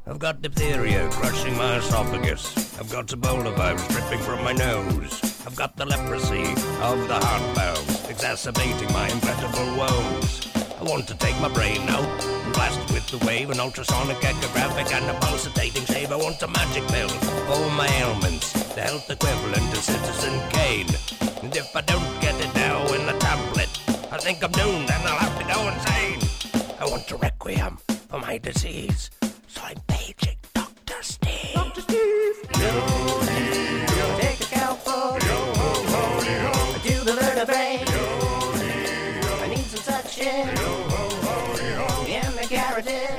I've got diphtheria crushing my esophagus. I've got Ebola virus dripping from my nose. I've got the leprosy of the heart valves, exacerbating my incredible woes. I want to take my brain out and blast it with the wave, an ultrasonic, echographic, and a pulsating shave. I want a magic pill for all my ailments, the health equivalent to Citizen Kane. And if I don't get it now in a tablet, I think I'm doomed and I'll have to go insane. I want a requiem for my disease, so I'm paging Dr. Steve. Dr. Steve! Yo, take a cow for do the vertebrae. I need some suction in the carotid.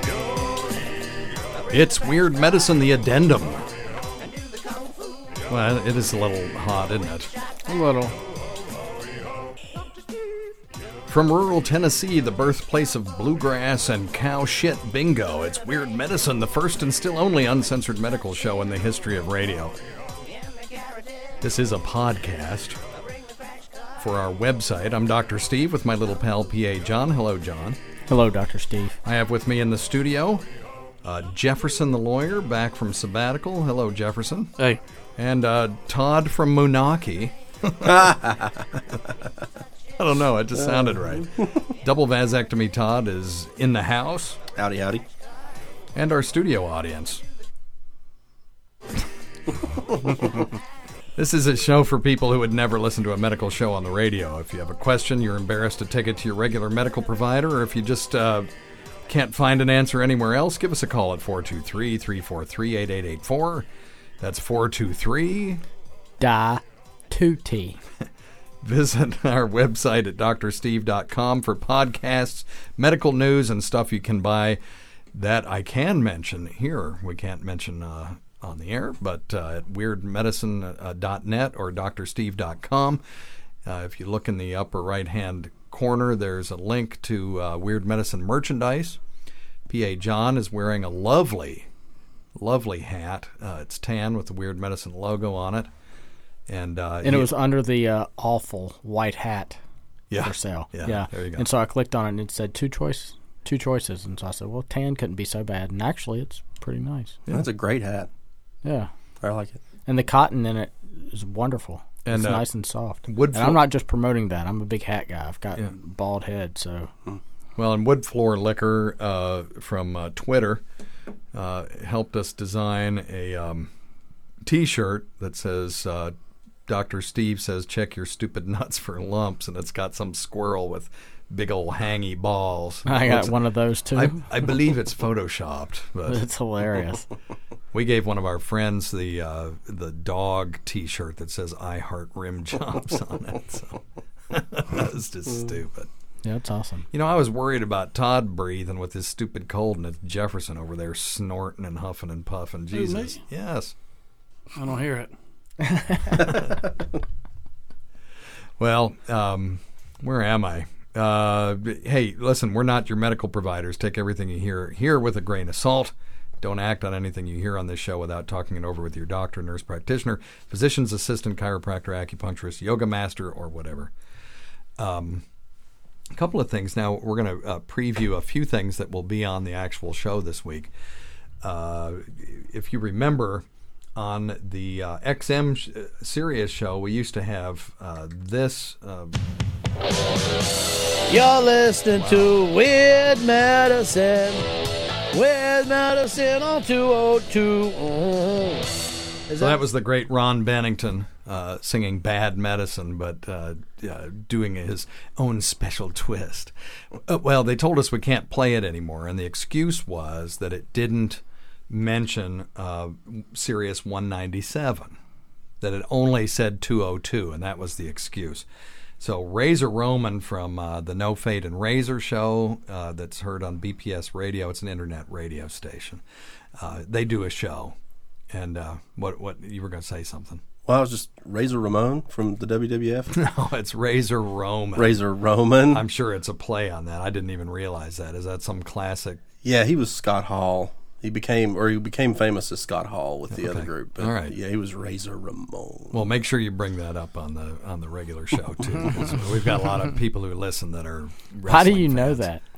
It's Weird Medicine, the addendum. Well, it is a little hot, isn't it? A little. From rural Tennessee, the birthplace of bluegrass and cow shit bingo, it's Weird Medicine, the first and still only uncensored medical show in the history of radio. This is a podcast for our website. I'm Dr. Steve with my little pal P.A. John. Hello, John. Hello, Dr. Steve. I have with me in the studio Jefferson the lawyer, back from sabbatical. Hello, Jefferson. Hey. And Todd from Moonachie. I don't know, it just sounded right. Double vasectomy Todd is in the house. Howdy, howdy. And our studio audience. This is a show for people who would never listen to a medical show on the radio. If you have a question, you're embarrassed to take it to your regular medical provider, or if you just can't find an answer anywhere else, give us a call at 423-343-8884. That's 423... Tutti. Visit our website at drsteve.com for podcasts, medical news, and stuff you can buy that I can mention here. We can't mention on the air, but at weirdmedicine.net or drsteve.com. If you look in the upper right-hand corner, there's a link to Weird Medicine merchandise. P.A. John is wearing a lovely hat. It's tan with the Weird Medicine logo on it. And it was under the awful white hat for sale. Yeah, there you go. And so I clicked on it and it said two choices. And so I said, well, tan couldn't be so bad. And actually, it's pretty nice. Yeah. That's a great hat. Yeah. I like it. And the cotton in it is wonderful. And it's nice and soft. And I'm not just promoting that. I'm a big hat guy. I've got a bald head, so. Well, and Wood Floor Liquor from Twitter helped us design a T-shirt that says... Dr. Steve says, check your stupid nuts for lumps, and it's got some squirrel with big old hangy balls. I got one of those, too. I believe it's photoshopped. But it's hilarious. We gave one of our friends the dog T-shirt that says, I heart rim jobs on it. So that was just stupid. Yeah, it's awesome. You know, I was worried about Todd breathing with his stupid cold, and it's Jefferson over there snorting and huffing and puffing. Jesus. Me? Yes. I don't hear it. Well, where am I? Hey, listen, we're not your medical providers. Take everything you hear here with a grain of salt. Don't act on anything you hear on this show without talking it over with your doctor, nurse practitioner, physician's assistant, chiropractor, acupuncturist, yoga master, or whatever. A couple of things. Now, we're going to preview a few things that will be on the actual show this week. If you remember... On the XM Sirius show, we used to have this. You're listening to Weird Medicine. Weird Medicine on 202. So that was the great Ron Bennington singing Bad Medicine, but doing his own special twist. Well, they told us we can't play it anymore, and the excuse was that it didn't mention Sirius 197, that it only said 202, and that was the excuse. So Razor Roman from the No Fate and Razor show that's heard on BPS Radio, it's an internet radio station. They do a show, and what you were going to say something? Well, I was just Razor Ramon from the WWF. No, it's Razor Roman. Razor Roman. I'm sure it's a play on that. I didn't even realize that. Is that some classic? Yeah, he was Scott Hall. He became famous as Scott Hall with the other group. But, all right. Yeah, he was Razor Ramon. Well, make sure you bring that up on the regular show too. We've got a lot of people who listen that are wrestling How do you fans. know that?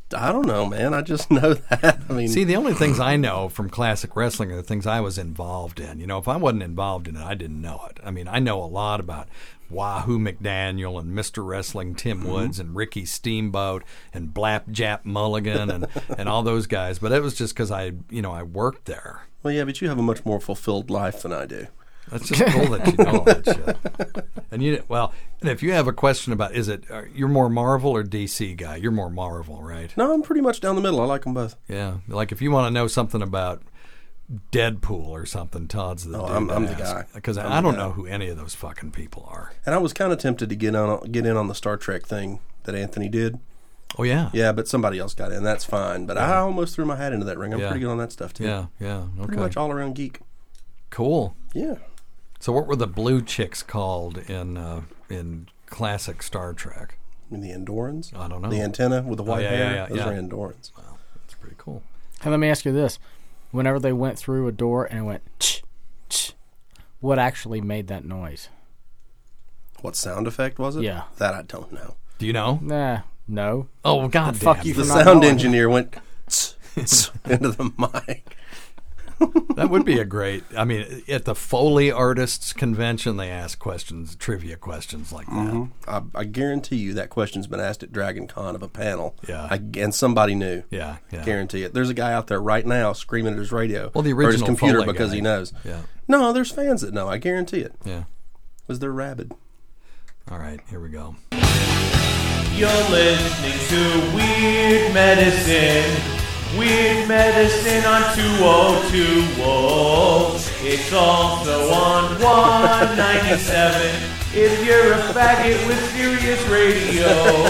I don't know, man. I just know that. I mean, see, the only things I know from classic wrestling are the things I was involved in. You know, if I wasn't involved in it, I didn't know it. I mean, I know a lot about Wahoo McDaniel and Mr. Wrestling Tim Woods and Ricky Steamboat and Blapjap Mulligan and all those guys. But it was just because I worked there. Well, yeah, but you have a much more fulfilled life than I do. That's just cool that you know all that shit. And if you have a question about, you're more Marvel or DC guy? You're more Marvel, right? No, I'm pretty much down the middle. I like them both. Yeah, like if you want to know something about Deadpool or something, Todd's the dude. I'm the guy. Because I don't know who any of those fucking people are. And I was kind of tempted to get in on the Star Trek thing that Anthony did. Oh, yeah. Yeah, but somebody else got in. That's fine. But I almost threw my hat into that ring. I'm pretty good on that stuff, too. Yeah. Okay. Pretty much all around geek. Cool. Yeah. So what were the blue chicks called in classic Star Trek? I mean, the Andorans? I don't know. The antenna with the white hair? Those are Andorans. Wow, that's pretty cool. And let me ask you this. Whenever they went through a door and it went ch, ch, what actually made that noise? What sound effect was it? Yeah. That I don't know. Do you know? Nah, no. Oh, God damn. Fuck you the for not sound knowing. engineer went into the mic. That would be I mean, at the Foley Artists Convention, they ask trivia questions like that. Mm-hmm. I guarantee you that question's been asked at Dragon Con of a panel. Yeah. And somebody knew. Yeah. Guarantee it. There's a guy out there right now screaming at his radio the or his original computer Foley because guy. he knows. Yeah. No, there's fans that know. I guarantee it. Yeah. Because they're rabid. All right, here we go. You're listening to Weird Medicine. Weird Medicine on 2020. It's also on 197 if you're a faggot with Sirius Radio.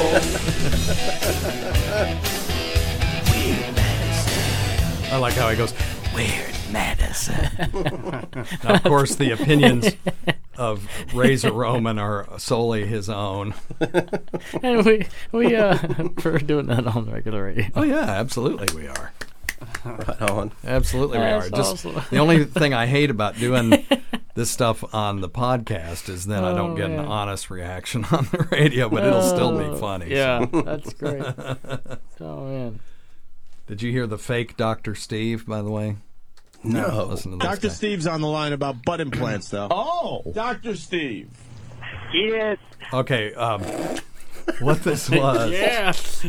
Weird Medicine. I like how he goes, Weird Medicine. Now, of course, the opinions of Razor Roman are solely his own. And we we're doing that on the regular radio. Oh, yeah, absolutely we are. Right on. Absolutely we are. That's Just awesome. the only thing I hate about doing this stuff on the podcast is then I don't get an honest reaction on the radio, but it'll still be funny. Yeah, that's great. Oh, man. Did you hear the fake Dr. Steve, by the way? No. Listen to this Dr. guy. Steve's on the line about butt implants, though. Oh, Dr. Steve. Yes. Okay, what this was. Yes.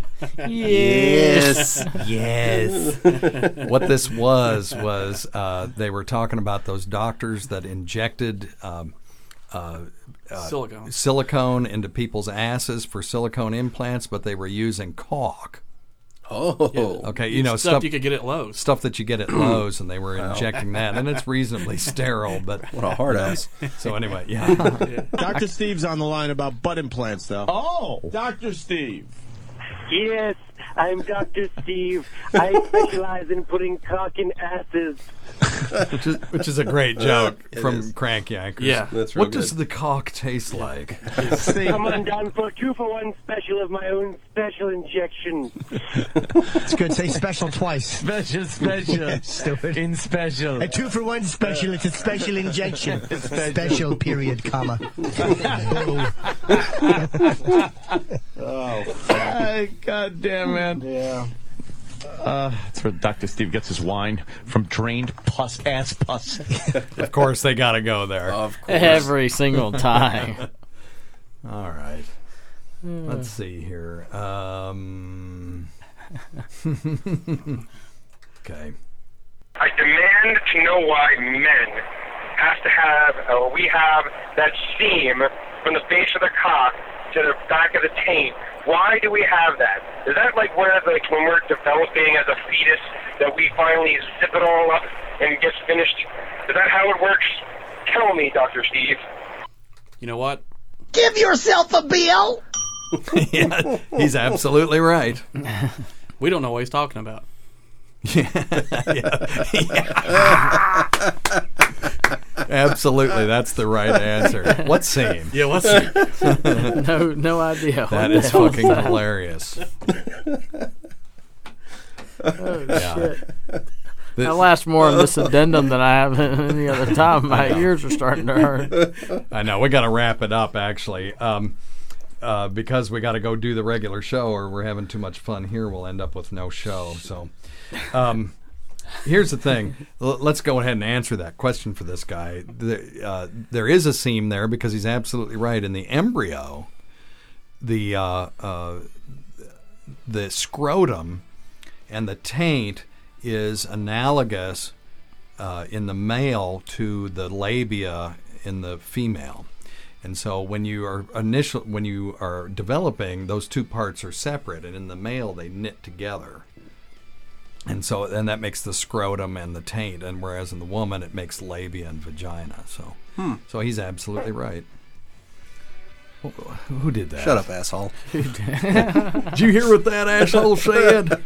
What this was they were talking about those doctors that injected silicone into people's asses for silicone implants, but they were using caulk. Oh. Yeah. Okay, you know, stuff you could get at Lowe's. Stuff that you get at Lowe's, and they were injecting that, and it's reasonably sterile, but... What a hard ass. So anyway, yeah. Dr. Steve's on the line about butt implants, though. Oh, Dr. Steve. Yes, I'm Dr. Steve. I specialize in putting cock in asses. Which is a great joke from is. Crank Yankers. Yeah. That's real What does good. the cock taste like? Come on down for a 2-for-1 special of my own special injection. It's good. Say special twice. Special. Stupid. In special. A 2-for-1 special. It's a special injection. Special period, comma. God damn, man. Yeah. That's where Dr. Steve gets his wine from drained ass pus. Of course, they got to go there. Of course. Every single time. All right. Let's see here. Okay. I demand to know why men have to have, or we have, that seam from the base of the cock to the back of the taint. Why do we have that? Is that like when we're developing as a fetus that we finally zip it all up and it gets finished? Is that how it works? Tell me, Dr. Steve. You know what? Give yourself a bill. Yeah, he's absolutely right. We don't know what he's talking about. Absolutely, that's the right answer. What seam? Yeah, what's No idea. That is fucking hilarious. Shit. I last more on this addendum than I have any other time. My ears are starting to hurt. I know. We got to wrap it up, actually. because we got to go do the regular show, or we're having too much fun here, we'll end up with no show. So here's the thing. Let's go ahead and answer that question for this guy. There is a seam there because he's absolutely right. In the embryo, the scrotum and the taint is analogous in the male to the labia in the female. And so when you are developing, those two parts are separate, and in the male they knit together. And so then that makes the scrotum and the taint, and whereas in the woman it makes labia and vagina. So he's absolutely right. Who did that? Shut up, asshole. Did you hear what that asshole said?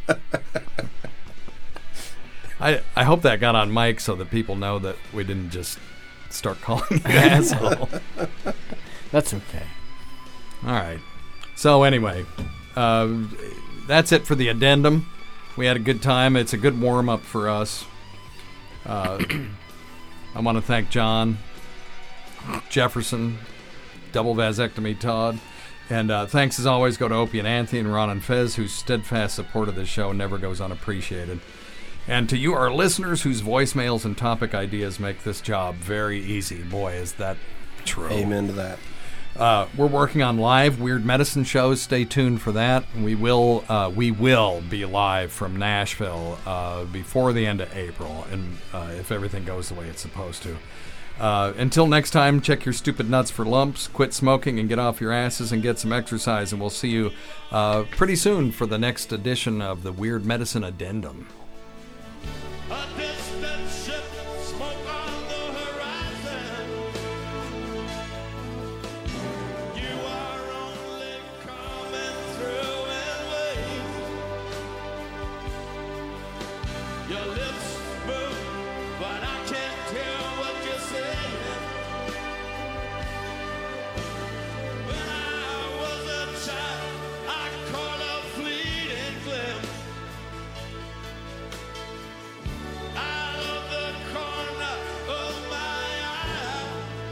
I hope that got on mic so that people know that we didn't just start calling you asshole. That's okay. All right. So anyway, that's it for the addendum. We had a good time. It's a good warm-up for us. I want to thank John, Jefferson, Double Vasectomy Todd, and thanks as always go to Opie and Anthony and Ron and Fez, whose steadfast support of this show never goes unappreciated. And to you, our listeners, whose voicemails and topic ideas make this job very easy. Boy, is that true. Amen to that. We're working on live Weird Medicine shows. Stay tuned for that. We will be live from Nashville before the end of April, and if everything goes the way it's supposed to. Until next time, check your stupid nuts for lumps, quit smoking, and get off your asses and get some exercise. And we'll see you pretty soon for the next edition of the Weird Medicine Addendum. A distant ship, smoke on the horizon. You are only coming through in waves. Your lips move, but I can't hear what you're saying. When I was a child, I caught a fleeting glimpse. Out of the corner of my eye,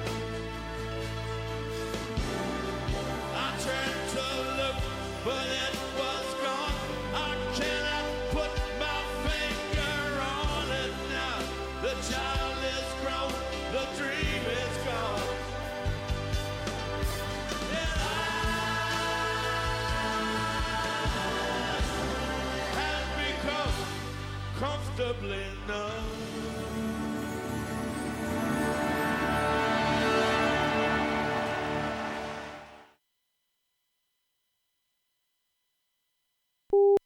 I turned to look, but it was gone. I cannot put my finger on it now. The child is grown, the dream is gone. And I have become comfortably numb.